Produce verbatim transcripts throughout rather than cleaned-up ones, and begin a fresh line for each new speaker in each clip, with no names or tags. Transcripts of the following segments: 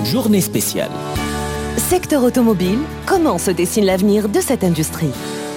journée spéciale.
Secteur automobile, comment se dessine l'avenir de cette industrie?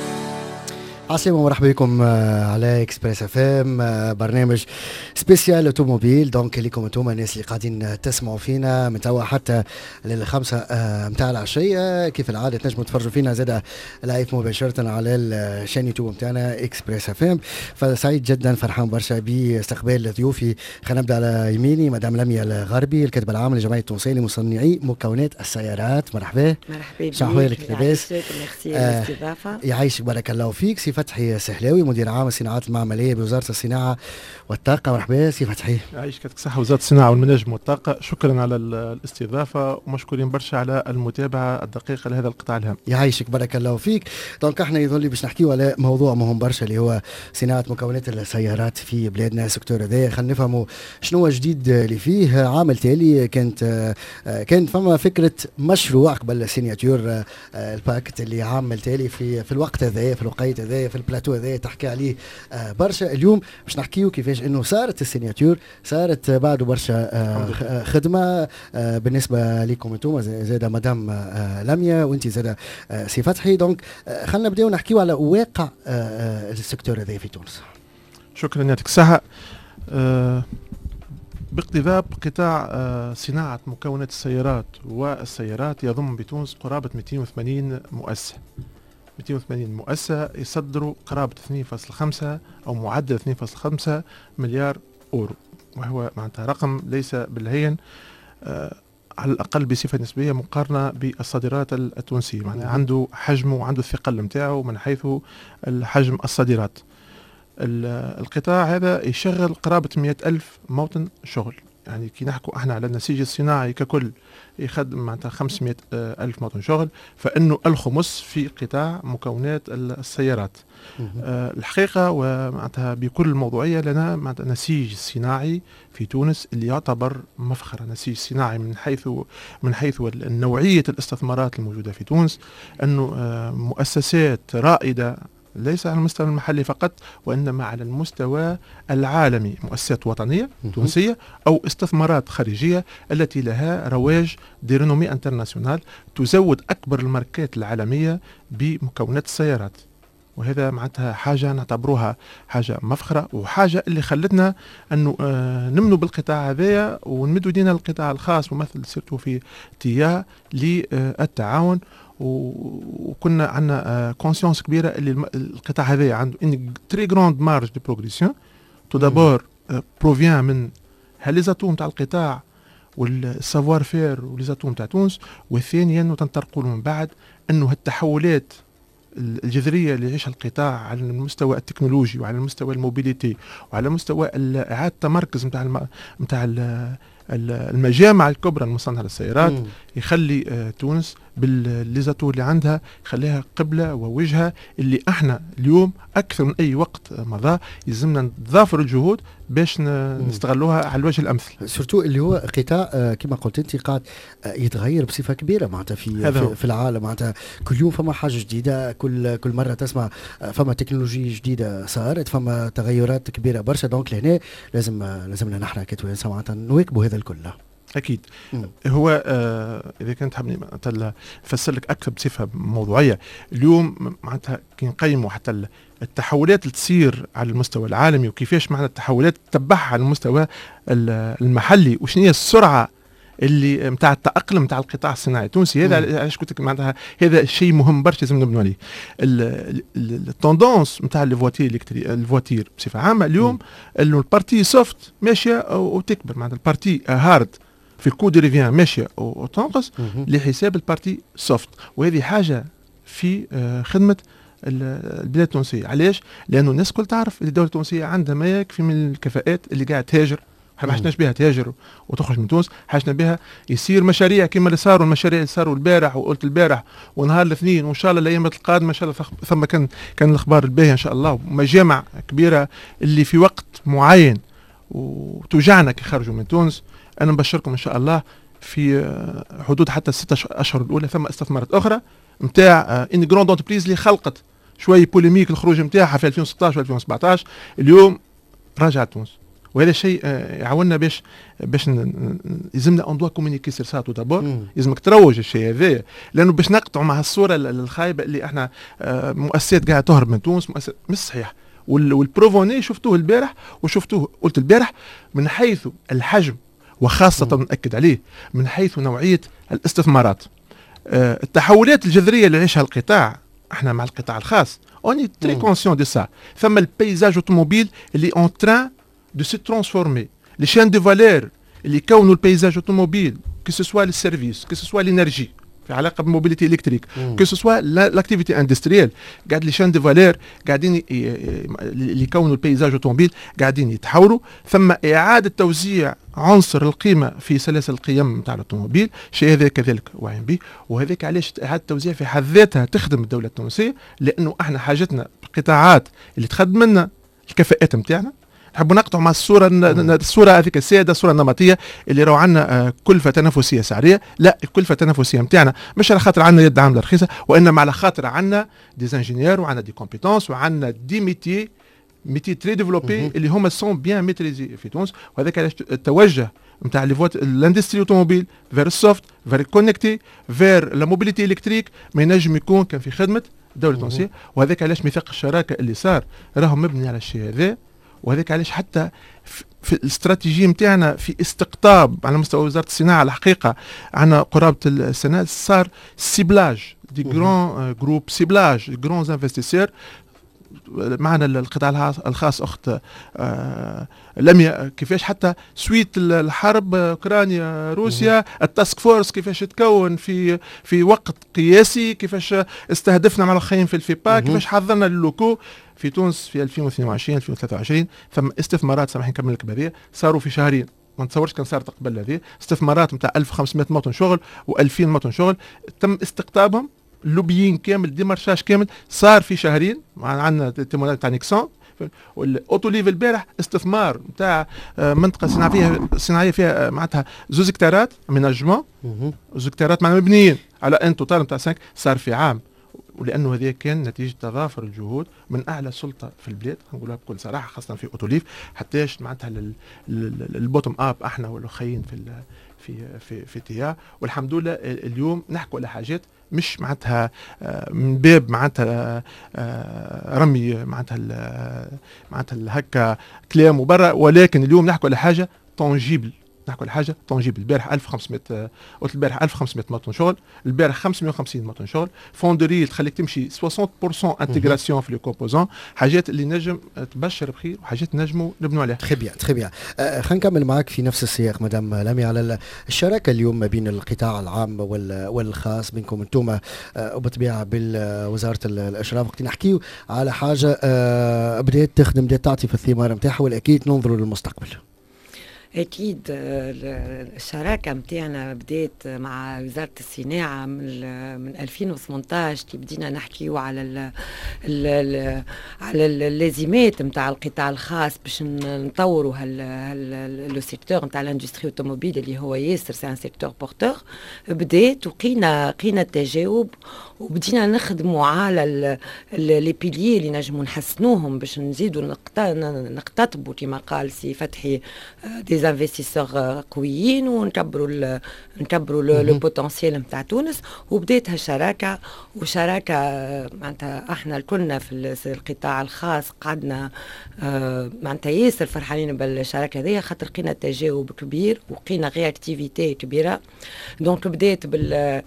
عسلامة ومرحبا بكم على اكسبريس اف ام، برنامج سبيسيال اوتوموبيل. دونك ليكم انتم الناس اللي قاعدين تسمعوا فينا من توا حتى للخمسة متاع العشية. كيف العادة تنجموا تفرجوا فينا زادا لايف مباشرة على الشان يوتيوب متاعنا اكسبريس اف ام. فسعيد جدا، فرحان برشا باستقبال ضيوفي. خلينا نبدا على يميني مدام لميا الغربي، الكاتب العام لجمعية التونسية لمصنعي مكونات السيارات. مرحبا.
مرحبا بك.
شو احوالك؟ لاباس؟
ميرسي على الاستضافة.
يعيشك، بارك الله فيك. سي فتحي سهلاوي، مدير عام الصناعات المعمليه بوزاره الصناعه والطاقه. مرحبا سي فتحي.
يعيشك، يعطيك الصحه. وزاره الصناعه والمناجم والطاقه، شكرا على الاستضافه ومشكورين برشا على المتابعه الدقيقه لهذا القطاع الهام.
يعيشك، بارك الله فيك. دونك احنا يظل باش نحكيو على موضوع مهم برشا اللي هو صناعه مكونات السيارات في بلادنا. السيكتور هذا خلينا نفهموا شنو هو الجديد اللي فيه. عام تالي كانت كانت فما فكره مشروع قبل سيناتور الباكت اللي عام تالي في في الوقت هذا، في الوقيت هذا، في البلاتو هذا تحكي عليه آه برشا. اليوم باش نحكيو كيفاش انه صارت السيناتور، صارت بعده برشا آه خدمه آه بالنسبه لكم انتم زاده مدام آه لميا وانت زاده آه سي فتحي. دونك آه خلينا نبداو نحكيو على واقع آه السيكتور هذا في تونس.
شكرا، يعطيك الصحه. آه باقتضاب قطاع آه صناعه مكونات السيارات والسيارات يضم بتونس قرابه مئتين وثمانين مؤسسه. مئتين وثمانين مؤسسة يصدروا قرابة اثنين فاصلة خمسة أو معدل اثنين فاصلة خمسة مليار أورو، وهو معناتها رقم ليس بالهين آه على الأقل بصفة نسبية مقارنة بالصادرات التونسية. معناها عنده حجمه وعنده الثقل متاعه من حيث الحجم الصادرات. القطاع هذا يشغل قرابة مئة ألف موطن شغل. يعني كي نحكوا احنا على النسيج الصناعي ككل يخدم معناتها خمسمئة ألف موطن شغل، فإنه الخمس في قطاع مكونات السيارات. آه الحقيقة ومعناتها بكل موضوعية لنا معناتها نسيج صناعي في تونس اللي يعتبر مفخرة. نسيج صناعي من حيث من حيث نوعية الاستثمارات الموجودة في تونس، أنه آه مؤسسات رائدة ليس على المستوى المحلي فقط وإنما على المستوى العالمي، مؤسسات وطنية تونسية أو استثمارات خارجية التي لها رواج دي رينومي انترناسيونال تزود أكبر الماركات العالمية بمكونات السيارات. وهذا معناتها حاجة نعتبروها حاجة مفخرة، وحاجة اللي خلتنا أنه آه نمنوا بالقطاع هذايا ونمدوا دينا القطاع الخاص ممثل سيرتو في تيا للتعاون. وكنا عندنا كونسيونس كبيره اللي القطاع هذا عنده ان تري غراند مارج دو بروغريسيون. تو دابور بروفيان من هاليزاتوم تاع القطاع والسافوار فير وليزاتوم تاع تونس، والثانيا وتنطلقوا من بعد انه التحولات الجذريه اللي يعيشها القطاع على المستوى التكنولوجي وعلى المستوى الموبيليتي وعلى مستوى اعاده التمركز نتاع نتاع المجامع الكبرى المصنعه للسيارات، يخلي آه تونس بالليزاتو اللي عندها يخليها قبله ووجهه اللي احنا اليوم اكثر من اي وقت مضى يلزمنا نضافر الجهود باش نستغلوها على الوجه الامثل.
سورتو اللي هو قطاع آه كما قلت انت قاعد آه يتغير بصفه كبيره معناتها في, في في العالم. معناتها كل يوم فما حاجه جديده، كل كل مره تسمع آه فما تكنولوجيا جديده صارت، فما تغيرات كبيره برشا. دونك لهنا لازم آه لازمنا نحن كتوانسه معناتها نواكبوا هذا الكل.
أكيد. مم. هو آه إذا كنت حابني نفسر لك أكثر بصفة موضوعية، اليوم معناتها كي نقيموا حتى التحولات اللي تصير على المستوى العالمي وكيفاش معناتها التحولات تتبعها على المستوى المحلي، وشنو هي السرعة اللي متاع التأقلم متاع القطاع الصناعي التونسي. هذا علاش قلت لك معناتها هذا شيء مهم برشا لازم نبنوا عليه. التوندونس متاع الفواتير الفواتير بصفة عامة اليوم انه البارتي سوفت ماشية وتكبر، معناتها البارتي هارد في الكود ريفيان ماشيه وتنقص لحساب البارتي سوفت. وهذه حاجه في خدمه البلاد التونسيه. علاش؟ لانه الناس كل تعرف الدوله التونسيه عندها ما يكفي من الكفاءات اللي قاعد تهاجر. ما حشناش بها تهاجر وتخرج من تونس، حشنا بها يصير مشاريع كما اللي صاروا المشاريع اللي صاروا البارح وقلت البارح ونهار الاثنين، وان شاء الله الايام القادمه ان شاء الله ثم كان كان الاخبار الباهيه ان شاء الله، مجامع كبيره اللي في وقت معين وتوجعنا كي خرجوا من تونس. أنا مبشركم إن شاء الله في حدود حتى الستة أشهر الأولى ثم استثمارات أخرى متاع إن جراند أنتربريز اللي خلقت شوي بوليميك الخروج متاعها في ألفين وستة عشر و ألفين وسبعة عشر. اليوم راجعت تونس وهذا شيء يعاوننا باش باش يلزمنا اون دوا كومونيكي سير سا تو دابور، يلزمك تروج الشيء هذا، لانه باش نقطعوا مع الصوره الخايبه اللي احنا مؤسسات قاعده تهرب من تونس، مؤسسات مش صحيح. والبروفوني شفتوه البارح وشفتوه قلت البارح من حيث الحجم، وخاصه نأكد عليه من حيث نوعيه الاستثمارات. التحولات الجذريه اللي يعيشها القطاع، احنا مع القطاع الخاص اوني تري كونسيون دو سا. ثم البيزاج اوتوموبيل اللي اون تران دو سي ترانسفورمي، لي شين دو فالور اللي يكونوا البيزاج اوتوموبيل، كو سو سوا السيرفيس، كو سو سوا الانرجي في علاقه بالموبيليتي الكتريك، كو سو سوا لاكتيفيتي اندستريال، قاعد لي شين دو فالور قاعدين اللي يكونوا البيزاج اوتوموبيل قاعدين يتحولوا. ثم اعاده توزيع عنصر القيمه في سلاسل القيم نتاع الاوتوموبيل، شيء هذا كذلك واعيين به. وهذاك علاش اعاده التوزيع في حد ذاتها تخدم الدوله التونسيه، لانه احنا حاجتنا القطاعات اللي تخدم لنا الكفاءات نتاعنا. نحب نقطعوا مع الصوره الصوره هذيك الساده، الصوره النمطيه اللي راهو عندنا كلفه تنافسيه سعريه. لا، الكلفه التنافسيه نتاعنا مش على خاطر عندنا يد عامله رخيصه، وانما على خاطر عندنا دي انجينيور وعندنا دي كومبيتونس وعندنا دي ميتي ميتي تري ديفلوبي اللي هما سون بيان ميتريزي في تونس. وهذاك علاش التوجه نتاع لي فوت الاندستري اوتوموبيل فير السوفت فير الكونكتي فير لا موبيليتي الكتريك ما ينجم يكون كان في خدمه الدوله التونسيه. وهذاك علاش ميثاق الشراكه اللي صار راهو مبني على الشيء هذا. وهذاك علاش حتى في الاستراتيجيه نتاعنا في استقطاب على مستوى وزاره الصناعه الحقيقه عندنا قرابه السنه صار سيبلاج دي غران جروب، سيبلاج غران انفستيسور. معنا القطاع الخاص اخت آه لميا كيفاش حتى سويت الحرب اوكرانيا روسيا التاسك فورس كيفاش تكون في في وقت قياسي، كيفاش استهدفنا مع الاخرين في الفيبا، كيفاش حضرنا اللوكو في تونس في ألفين واثنين وعشرين ألفين وثلاثة وعشرين. ثم استثمارات سامحني نكمل لك بهذه صاروا في شهرين، ما نتصورش كان صارت قبل هذه. استثمارات نتاع ألف وخمسمائة موطن شغل وألفين موطن شغل تم استقطابهم، لوبيين كامل، ديمارشاج كامل صار في شهرين. عندنا تيمونات تاع نيكسون والاوتوليف البارح استثمار نتاع منطقه صناعيه صناعيه فيها معناتها زوز هكتارات اميناجمون، زوز هكتارات معناتها مبنيين على ان توتال نتاع خمسة صار في عام. ولانه هذا كان نتيجه تضافر الجهود من اعلى سلطه في البلاد، نقولها بكل صراحه خاصه في اوتوليف، حتىش معناتها البوتوم اب احنا والاخرين في في في في تيا. والحمد لله اليوم نحكوا على حاجات مش معناتها من باب معناتها رمي معناتها معناتها هكا كلام وبرا، ولكن اليوم نحكوا على حاجه طونجيبل، نحكوا على حاجه طونجيبل. البارح ألف وخمسمائة قلت البارح ألف وخمسمائة موطن شغل، البارح خمسمائة وخمسين موطن شغل، فوندري تخليك تمشي ثمانين بالمئة انتجراسيون في لي كومبوزون، حاجات اللي نجم تبشر بخير وحاجات نجموا نبنوا عليها.
تخي بيان تخي بيان. آه خلينا نكمل معك في نفس السياق مدام لميا على الشراكه اليوم ما بين القطاع العام والخاص بينكم انتم آه وبالطبيعه بالوزاره الاشراف. وقت نحكيو على حاجه آه بدات تخدم بدات تعطي في الثمار نتاعها، والاكيد ننظروا للمستقبل.
أكيد الشراكة متاعنا بدأت مع وزارة الصناعة من من ألفين وثمانية عشر بدينا نحكيو على ال ال على اللازمات متاع القطاع الخاص باش نطوروا هال لو سيكتور متاع الاندستري اوتوموبيل اللي هو ياسر سي ان سيكتور بورتور. بدأت وقينا قينا التجاوب وبدينا نخدموا على لي بيليي اللي نجموا نحسنوهم باش نزيدوا نقتطبوا كما قال سي فتحي دي انفستيسور قويين ونكبروا نكبروا لو بوتنسيال نتاع تونس. وبدات هالشراكه وشراكه معناتها احنا كلنا في القطاع الخاص قعدنا معناتها ياسر فرحانين بالشراكه هذه خاطر لقينا تجاوب كبير وقينا رياكتيفيتي كبيره. دونك بدات بال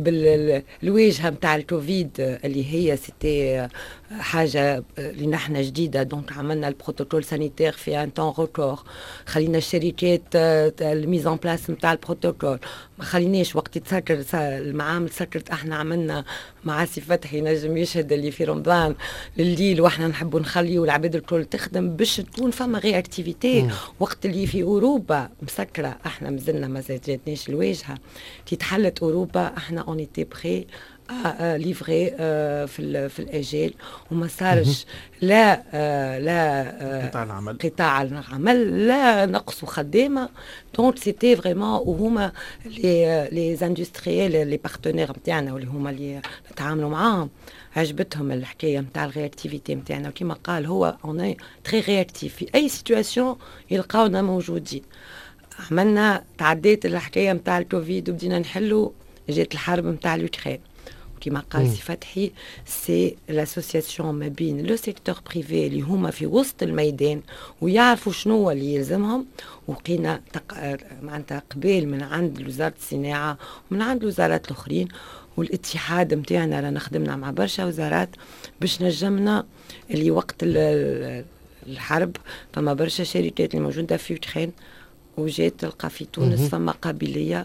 بالواجهه نتاع الكوفيد اللي هي سيتي حاجه اللي نحن جديده. دونك عملنا البروتوكول سانيتير في ان طون ريكور، خلينا الشركات الميزان بلاس نتاع البروتوكول، ما خليناش وقت تسكر المعامل سكرت. احنا عملنا مع سي فتحي نجم يشهد اللي في رمضان لليل واحنا نحبوا نخليوا العباد الكل تخدم باش تكون فما غير اكتيفيتي. وقت اللي في اوروبا مسكره احنا مازلنا ما زادتناش الواجهه كي تحلت اوروبا احنا اون ايتي بري ليفري في في الاجال وما صارش لا آه لا آه
قطاع العمل
قطاع العمل لا نقص خدامه. دونك سيتي فريمون وهما لي لي اندستريال لي بارتنير نتاعنا واللي هما اللي نتعاملوا معاهم عجبتهم الحكايه نتاع الرياكتيفيتي نتاعنا، وكما قال هو اون تري رياكتيف في اي سيتواسيون يلقاونا موجودين. عملنا تعديت الحكايه نتاع الكوفيد وبدينا نحلوا، جات الحرب نتاع اليوكرين كما قال سي فتحي سي لاسوسياسيون ما بين لو سيكتور بريفي اللي هما في وسط الميدان ويعرفوا شنو اللي يلزمهم، وقينا تق... معناتها قبيل من عند وزاره الصناعه ومن عند الوزارات الاخرين والاتحاد نتاعنا رانا خدمنا مع برشا وزارات باش نجمنا اللي وقت الحرب فما برشا شركات اللي موجوده في يوكرين وجات تلقى في تونس فما قابليه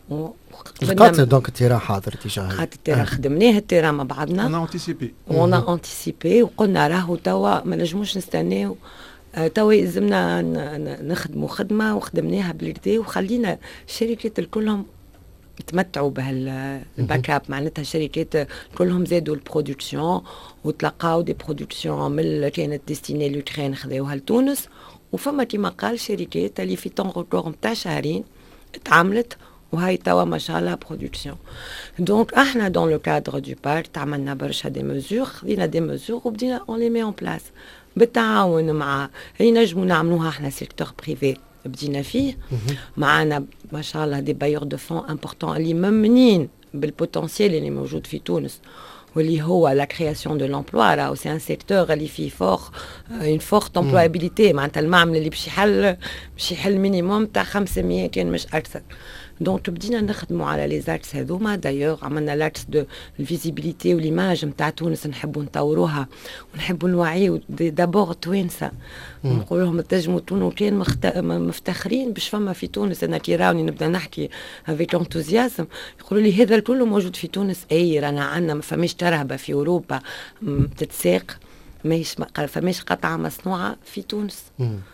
لقات دونك التيران حاضر تجاهها.
لقات التيران خدمناه التيران مع بعضنا.
انا انتيسيبي.
وانا انتيسيبي وقلنا راهو توا ما نجموش نستناو، توا يلزمنا نخدموا خدمه وخدمناها بالكدا وخلينا الشركات الكلهم يتمتعوا بهالباك اب، معناتها شركات كلهم زادوا البرودكسيون وتلقاو دي برودكسيون من اللي كانت ديستيني لوكرين خذاوها لتونس، وفما كما قال شركات اللي في طون ريكور نتاع شهرين تعاملت وهاي توا ما شاء الله برودكسيون. دونك احنا دون لو كادر دو بارت عملنا برشا دي مزور، خدينا دي مزور وبدينا اون لي مي اون بلاس بالتعاون مع اللي نجموا نعملوها احنا سيكتور بريفي بدينا فيه. معنا ما شاء الله دي بايور دو فون امبورطون اللي ممنين بالبوتنسيال اللي موجود في تونس واللي هو لا كرياسيون دو لومبلوا. راهو سي ان سيكتور اللي فيه فور اون فورت امبلوابيليتي، معناتها المعمل اللي باش يحل باش يحل مينيموم تاع خمسمية كان مش اكثر. دونك بدينا نخدموا على لي زاكس هذوما. دايوغ عملنا لاكس دو الفيزيبيليتي وليماج نتاع تونس نحبوا نطوروها ونحبوا نوعيو دابور التوانسه ونقول لهم تنجموا تكونوا كان مخت... مفتخرين باش فما في تونس. انا كي راوني نبدا نحكي افيك انتوزيازم يقولوا لي هذا الكل موجود في تونس. اي رانا عندنا ما فماش ترهبه في اوروبا تتساق، ماهيش ما فماش قطعه مصنوعه في تونس،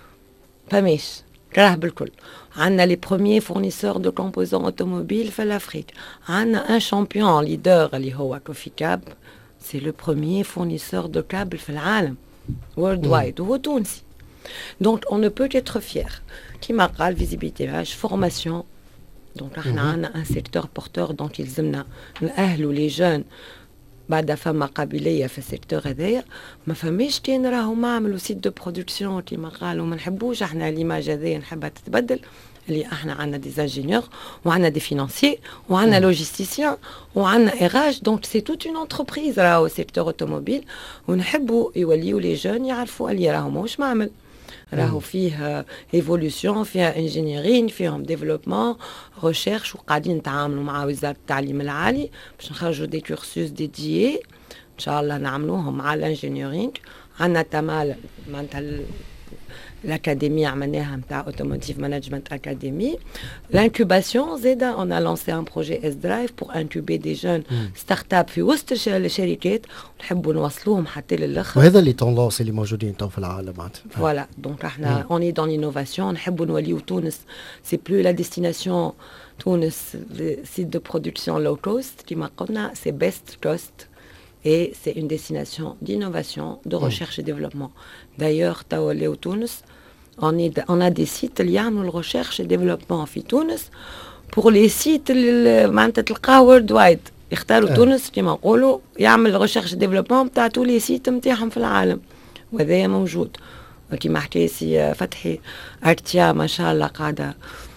فماش راه بالكل. عندنا لي بروميير فورنيسور دو كومبوزون اوتوموبيل في الافريك. عندنا ان شامبيون ليدر اللي هو كوفي كاب، سي لو بروميير فورنيسور دو كابل في العالم وورلد وايد وهو تونسي. دونك اون نو بو اتر فيير كيما قال فيزيبيليتي ماج فورماسيون. دونك احنا عندنا ان سيكتور بورتور دونك يلزمنا نأهلوا لي جون. بعد فما قابليه في السيكتور هذايا ما فماش كان راهو معملوا سيت دو برودكسيون كيما قالوا ما نحبوش احنا ليماج هذايا نحبها تتبدل. اللي احنا عندنا دي انجينيور وعندنا دي فينانسيي وعندنا لوجيستيسيان وعندنا ايراج. دونك سي توت اون انتربريز راهو سيكتور اوتوموبيل، ونحبوا يوليوا لي جون يعرفوا اللي راهو ماهوش معمل، راهو فيه ايفولوسيون فيها انجينيرين فيهم ديفلوبمون ريشيرش. وقاعدين نتعاملوا مع وزاره التعليم العالي باش نخرجوا دي كورسوس ديديي ان شاء الله نعملوهم مع الانجينيرينغ. عندنا تمال معناتها l'académie عملناها نتاع automotive management academy. l'incubation زاده on a lancé un projet S-Drive pour incuber des jeunes start-up في وسط الشركات ونحبوا نوصلوهم حتى للاخر.
وهذا اللي تندونس اللي موجودين تو في العالم معناتها.
فوالا دونك احنا on est dans l'innovation. نحبوا نوليو تونس سي بلو لا ديستيناسيون تونس سيت دو برودكسيون لو كوست كيما قلنا سي بيست كوست et c'est une destination d'innovation, de recherche mmh. et développement. D'ailleurs, توليو تونس on, est, on a des sites اللي يعملوا الريشيرش et développement في تونس pour les sites اللي معناتها تلقاه وورلد وايد. يختاروا تونس كما نقولوا يعمل ريشيرش ديفلوبمون نتاع تو لي سيت نتاعهم في العالم، وهذا موجود. كما حكى سي فتحي ارتيا ما شاء الله قاعده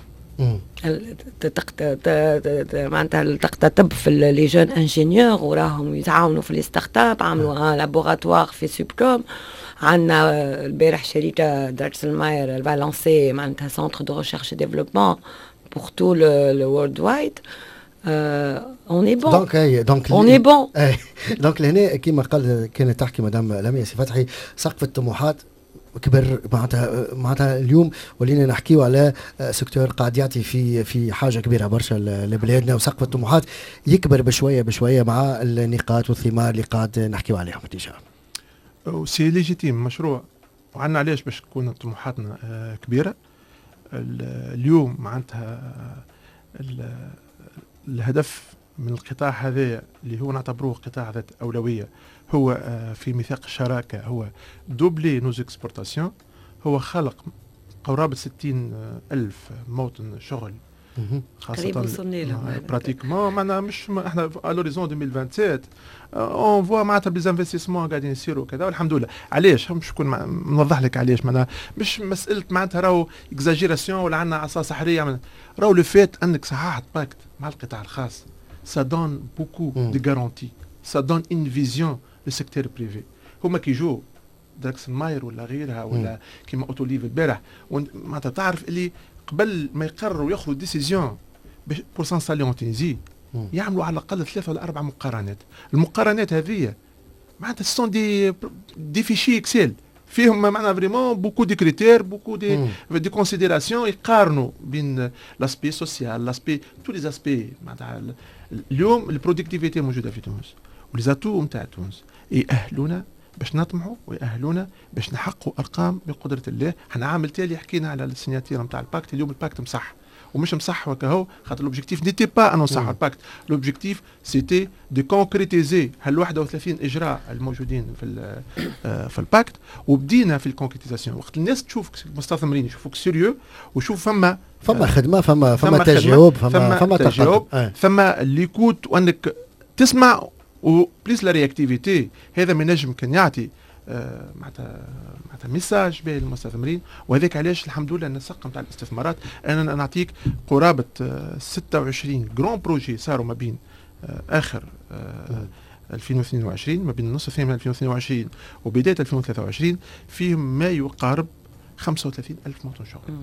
معناتها تقتطب في لي جون انجينيور وراهم يتعاونوا في لي ستارت اب. عملوا ان لابوراتوار في سوبكوم. عندنا البارح شركه دارتسلماير فالونسي معناتها سونتر دو ريشيرش ديفلوبمون بور تو لو وورلد وايد. اون اي بون
دونك دونك
اون اي بون
دونك لهنا كيما قال كانت تحكي مدام لميا سي فتحي سقف الطموحات كبر. معناتها معناتها اليوم ولينا نحكيو على سيكتور قاعد يعطي في في حاجه كبيره برشا لبلادنا، وسقف الطموحات يكبر بشويه بشويه مع النقاط والثمار اللي قاعد نحكيو عليهم اتجاه.
سي ليجيتيم مشروع وعندنا علاش باش تكون طموحاتنا كبيره. اليوم معناتها الهدف من القطاع هذا اللي هو نعتبروه قطاع ذات أولوية هو في ميثاق الشراكة هو دوبلي نوز اكسبورتاسيون، هو خلق قرابة ستين ألف موطن شغل
خاصة
براتيكمون معنا مش احنا على لوريزون ألفين وسبعة وعشرين اون فوا معناتها بليزانفستيسمون قاعدين يصيروا كذا والحمد لله. علاش مش نكون نوضح لك علاش معناها مش مساله معناتها راهو اكزاجيراسيون ولا عندنا عصا سحريه، راهو لو فات انك صححت باكت مع القطاع الخاص ça donne beaucoup de garanties, ça donne une vision du secteur privé. هما كيجوا دراكسن ماير ولا غيرها ولا كيما اوتوليف البارح معناتها تعرف اللي قبل ما يقرروا ياخذوا ديسيزيون بور سانسالي اون تونيزي يعملوا على الاقل ثلاثه ولا اربع مقارنات. المقارنات هذه معناتها سون دي دي فيشي اكسل فيهم معناتها فريمون بوكو دي كريتير بوكو دي دي كونسيديراسيون يقارنوا بين لاسبي سوسيال لاسبي تو لي زاسبي. معناتها اليوم البرودكتيفيتي موجوده في تونس وليزاتو نتاع تونس يأهلونا باش نطمحوا ويأهلونا باش نحققوا ارقام بقدره الله. احنا عام تالي حكينا على السيناتير نتاع الباكت، اليوم الباكت مصح ومش مصح وكهو خاطر لوبجيكتيف نيتي با انو صح الباكت، لوبجيكتيف سيتي دو كونكريتيزي هال واحد وثلاثين اجراء الموجودين في في الباكت وبدينا في الكونكريتيزاسيون. وقت الناس تشوف المستثمرين يشوفوك سيريو ويشوف فما
فما خدمه فما فما تجاوب فما فما
تجاوب فما ليكوت وانك تسمع وبليس لا رياكتيفيتي. هذا من نجم كان يعطي آه معناتها معناتها ميساج بين المستثمرين، وهذاك علاش الحمد لله النسق نتاع الاستثمارات. انا نعطيك قرابه آه ستة وعشرين جرون بروجي صاروا ما بين آه اخر آه ألفين واثنين وعشرين ما بين النصف الثاني من ألفين واثنين وعشرين وبدايه ألفين وثلاثة وعشرين فيهم ما يقارب خمسة وثلاثين ألف موطن شغل.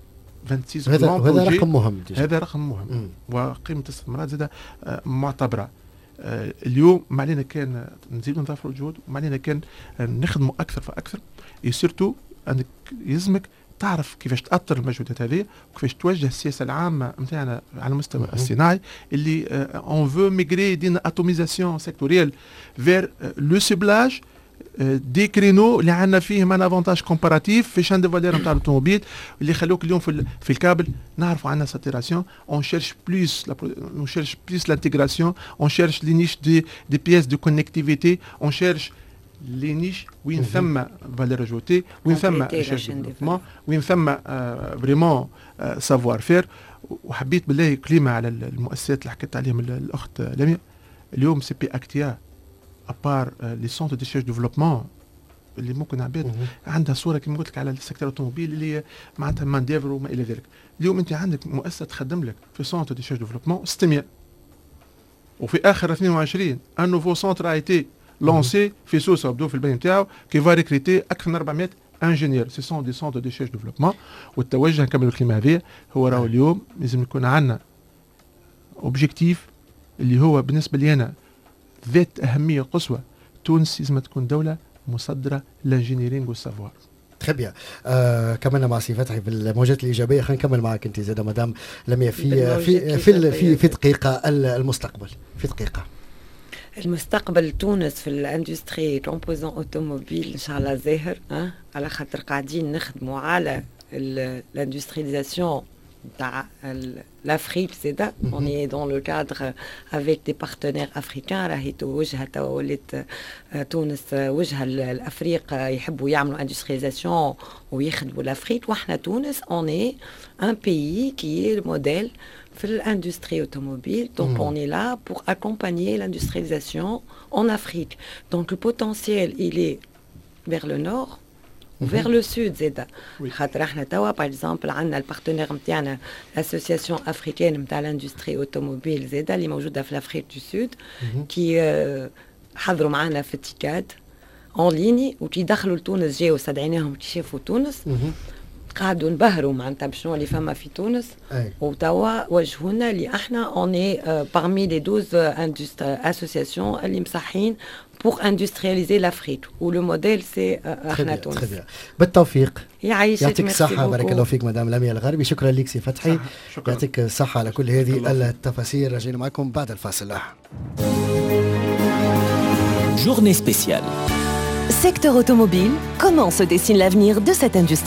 هذا هذا رقم مهم ديجا.
هذا رقم مهم مم. وقيمه الاستثمارات زاده آه معتبره. آه اليوم ما علينا كان نزيدوا نضافروا الجهود وما علينا كان نخدموا اكثر فاكثر. يسيرتو انك يلزمك تعرف كيفاش تاثر المجهودات هذه وكيفاش توجه السياسه العامه نتاعنا على المستوى مم. الصناعي اللي اون فو ميغري دينا اتوميزاسيون سيكتوريال فير لو سيبلاج دي كرينو اللي عندنا فيهم ان افونتاج كومباراتيف في شان دو فالير نتاع الاوتوموبيل اللي خلوك اليوم في في الكابل نعرفوا عندنا ساتوراسيون. اون شيرش بلوس اون شيرش بلوس لانتيغراسيون، اون شيرش لي نيش دي دي بيس دو كونيكتيفيتي، اون شيرش لي نيش وين ثم فالير اجوتي، وين ثم ريشيرش ديفلوبمون، وين ثم فريمون سافوار فير. وحبيت بالله كلمه على المؤسسات اللي حكيت عليهم الاخت لميا. اليوم سي بي اكتيا ابار لي سونتر دي ريشيرش ديفلوبمون اللي ممكن عباد عندها صوره كما قلت لك على السيكتور الاوتوموبيل اللي معناتها مانديفر وما الى ذلك. اليوم انت عندك مؤسسه تخدم لك في سونتر دي ريشيرش ديفلوبمون ستمية، وفي اخر اثنين وعشرين ان نوفو سونتر ايتي لونسي في سوسه بدو في البني نتاعو كي فا ريكريتي اكثر من أربعمائة انجينير. سي سون دي سونتر دي ريشيرش ديفلوبمون. والتوجه نكمل الكلمه هذه هو راهو اليوم لازم يكون عندنا اوبجيكتيف اللي هو بالنسبه لي انا ذات أهمية قصوى. تونس لازم تكون دولة مصدرة للانجينيرينغ والسافوار.
تخي بيان. آه كملنا مع سي فتحي بالموجات الإيجابية. خلينا نكمل معك أنت زادة مدام لميا في في في في, في دقيقة المستقبل في دقيقة.
المستقبل تونس في الاندستري كومبوزون اوتوموبيل ان شاء الله زاهر أه؟ على خاطر قاعدين نخدموا على الاندسترياليزاسيون l'Afrique, c'est ça. On est dans le cadre avec des partenaires africains. راهي توجهة ولات تونس وجهة الأفريق يحبوا يعملوا industrialisation ويخدموا l'Afrique. وإحنا تونس on est un pays qui est le modèle في l'industrie automobile. Donc mmh. on est là pour accompagner l'industrialisation en Afrique. Donc le potentiel il est vers le nord. vers le sud زاده. خاطر احنا توا باغ اكزومبل عندنا البارتنير نتاعنا الاسوسياسيون افريكان نتاع الاندستري اوتوموبيل زاده اللي موجوده في الافريق دو سود كي حضروا معنا في التيكاد اون ليني وكي دخلوا لتونس جاوا استدعيناهم كي شافوا تونس قعدوا نبهروا معناتها بشنو اللي فما في تونس وتوا وجهونا اللي احنا اوني بارمي لي دوز اسوسياسيون اللي مصحين pour industrialiser l'Afrique où le modèle c'est احنا تونس.
بالتوفيق.
يعيشك.
يعطيك الصحة. بارك الله فيك مدام لميا الغربي. شكرا لك سي فتحي. يعطيك الصحة على كل هذه التفاصيل. رجعنا معكم بعد الفاصل.
Journée spéciale. Secteur automobile, comment se dessine l'avenir de cette industrie ?